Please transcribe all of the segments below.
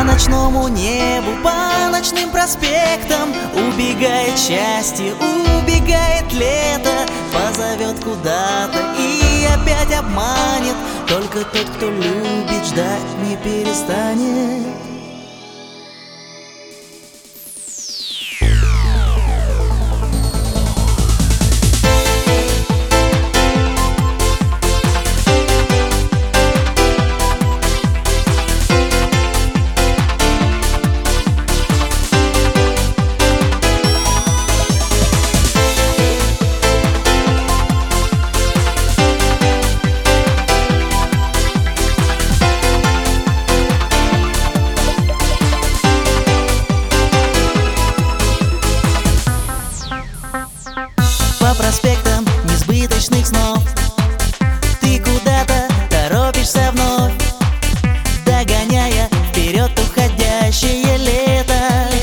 ночному небу, по ночным проспектам убегает счастье, убегает лето, позовет куда-то и опять обманет. Только тот, кто любит, ждать не перестанет. По проспектам несбыточных снов ты куда-то торопишься вновь, догоняя вперед уходящее лето.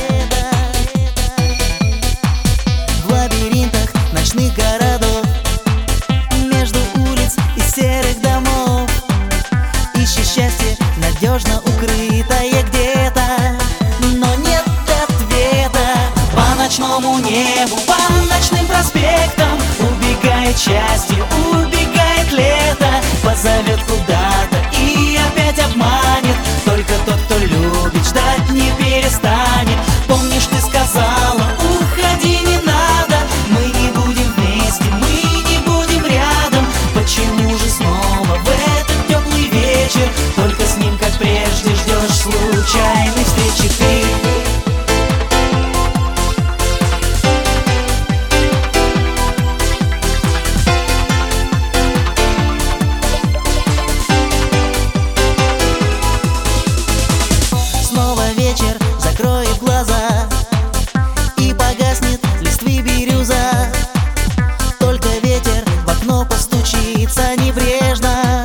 В лабиринтах ночных городов, между улиц и серых домов, ищешь счастье, надежно укрытое где-то, но нет ответа. По ночному небу, по ночным проспектам убегает счастье, убегает лето, позовет куда-то и опять обманет. Только тот, кто любит, ждать не перестанет. Помнишь, ты сказала, уходи, не надо, мы не будем вместе, мы не будем рядом. Почему же снова в этот теплый вечер только с ним, как прежде, ждешь случайной встречи ты? Закроет глаза и погаснет листвы бирюза. Только ветер в окно постучится небрежно,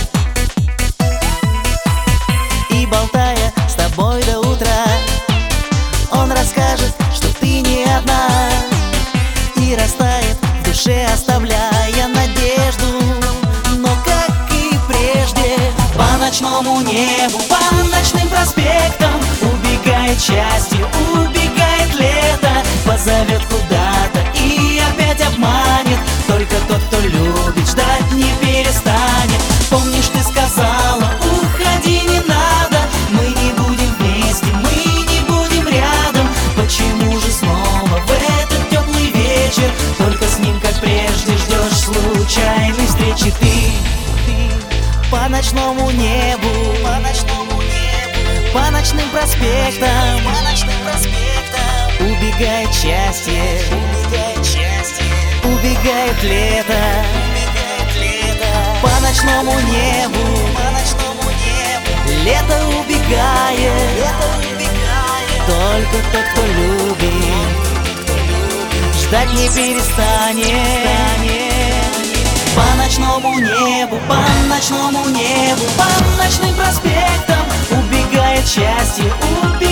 и, болтая с тобой до утра, он расскажет, что ты не одна, и растает в душе, оставляя надежду. Но как и прежде, по ночному небу, по ночным проспектам убегает счастье, убегает лето, позовет куда-то и опять обманет. Только тот, кто любит, ждать не перестанет. Помнишь, ты сказала, уходи, не надо, мы не будем вместе, мы не будем рядом. Почему же снова в этот теплый вечер только с ним, как прежде, ждешь случайной встречи ты? По ночному небу, по ночному небу, по ночным проспектам, по ночным проспектам убегает счастье, убегает счастье, убегает лето, убегает лето. По ночному небу, по ночному небу лето убегает, лето убегает. Только тот, кто любит, ждать не перестанет. По ночному небу, по ночному небу, по ночным проспектам убегает счастье, убегает